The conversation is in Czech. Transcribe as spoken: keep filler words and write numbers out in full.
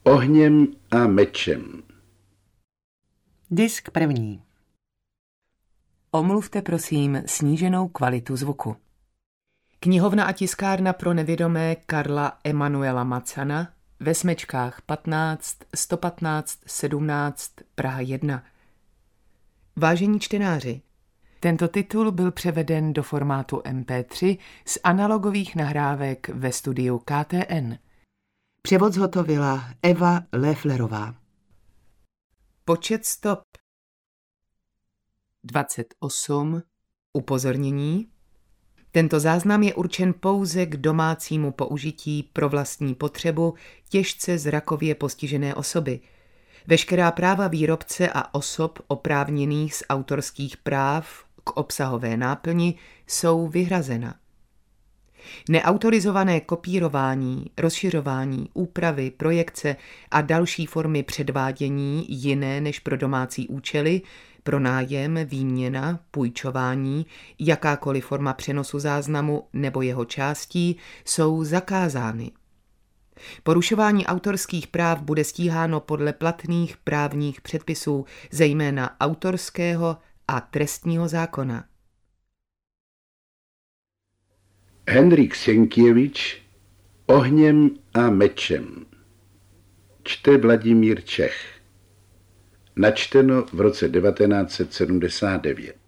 Ohněm a mečem. Disk první. Omluvte prosím sníženou kvalitu zvuku. Knihovna a tiskárna pro nevědomé Karla Emanuela Macana ve Smečkách patnáct, sto patnáct, sedmnáct, Praha jedna. Vážení čtenáři, tento titul byl převeden do formátu em pé tři z analogových nahrávek ve studiu K T N. Převod zhotovila Eva Lefflerová. Počet stop dvacet osm. Upozornění. Tento záznam je určen pouze k domácímu použití pro vlastní potřebu těžce zrakově postižené osoby. Veškerá práva výrobce a osob oprávněných z autorských práv k obsahové náplni jsou vyhrazena. Neautorizované kopírování, rozšiřování, úpravy, projekce a další formy předvádění jiné než pro domácí účely, pronájem, výměna, půjčování, jakákoliv forma přenosu záznamu nebo jeho částí jsou zakázány. Porušování autorských práv bude stíháno podle platných právních předpisů, zejména autorského a trestního zákona. Henryk Sienkiewicz, Ohněm a mečem. Čte Vladimír Čech. Načteno v roce devatenáct set sedmdesát devět.